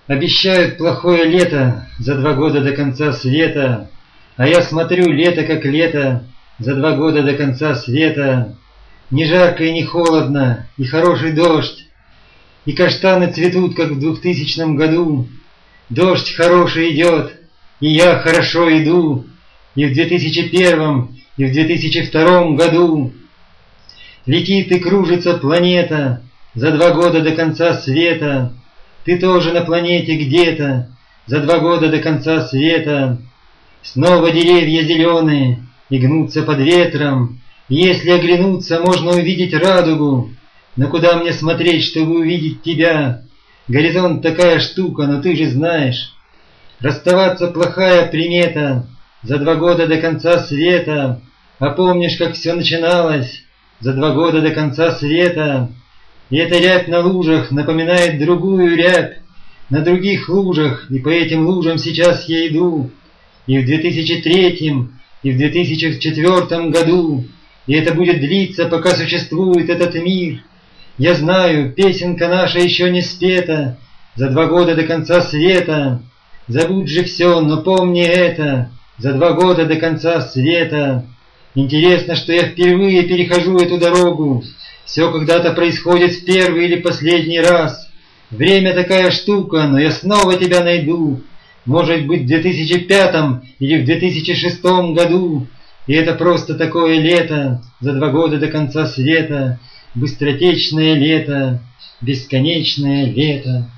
Обещают плохое лето за 2 года до конца света, а я смотрю лето как лето за 2 года до конца света. Не жарко и не холодно, и хороший дождь, и каштаны цветут, как в 2000 году. Дождь хороший идет, и я хорошо иду, и в 2001, и в 2002 году. Летит и кружится планета за 2 года до конца света. Ты тоже на планете где-то за 2 года до конца света. Снова деревья зеленые и гнутся под ветром. Если оглянуться, можно увидеть радугу. Но куда мне смотреть, чтобы увидеть тебя? Горизонт такая штука, но ты же знаешь. Расставаться плохая примета за 2 года до конца света. А помнишь, как все начиналось за 2 года до конца света? И эта рябь на лужах напоминает другую рябь на других лужах, и по этим лужам сейчас я иду. И в 2003, и в 2004 году, и это будет длиться, пока существует этот мир. Я знаю, песенка наша еще не спета за 2 года до конца света. Забудь же все, но помни это за 2 года до конца света. Интересно, что я впервые перехожу эту дорогу. Все когда-то происходит в первый или последний раз. Время такая штука, но я снова тебя найду. Может быть, в 2005 или в 2006 году. И это просто такое лето за 2 года до конца света. Быстротечное лето, бесконечное лето.